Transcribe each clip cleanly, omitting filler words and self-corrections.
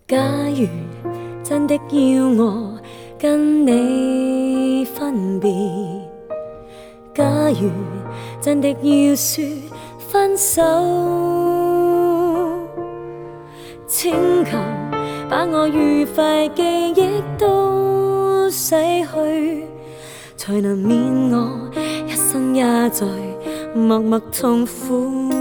假如真的要我跟你分別，假如真的要說分手，請求把我愉快記憶都洗去，才能免我一生也在默默痛苦。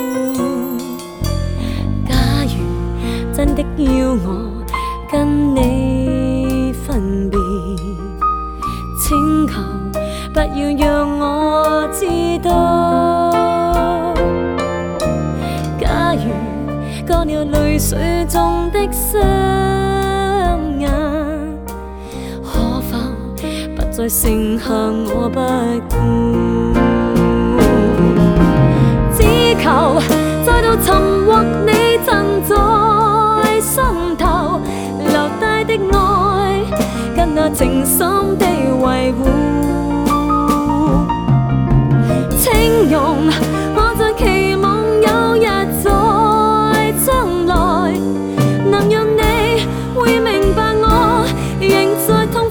假如真的要我跟你分別，請求不要讓我知道。假如乾了淚水中的雙眼，可否不再剩下我不顧？只求再度尋獲你曾在心頭留低的愛，跟那情深的維護。請容我再期望有日在將來，能讓你會明白我仍在痛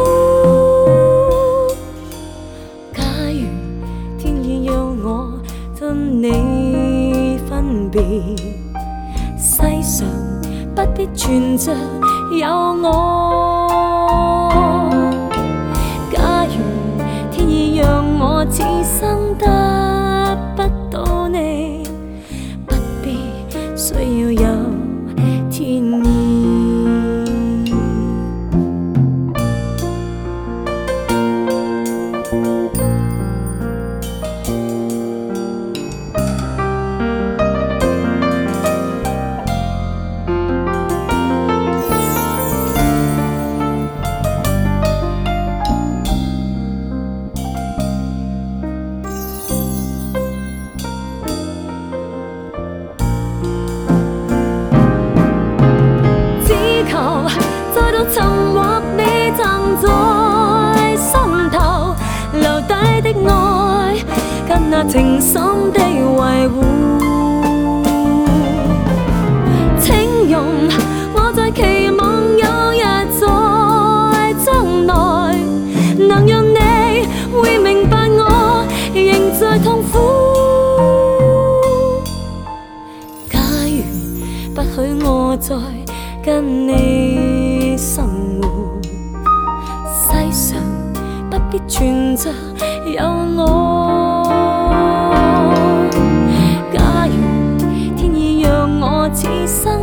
苦。假如天意要我跟你分別，世上不必存着有我。假如天意讓我此生得不到你，不必需要有天意。再度尋獲你曾在心頭留低的愛，跟那情深的維護。請容我再期望有日在將來，能讓你會明白我仍在痛苦。假如不許我再跟你生活，世上不必存着有我。假如天意讓我此生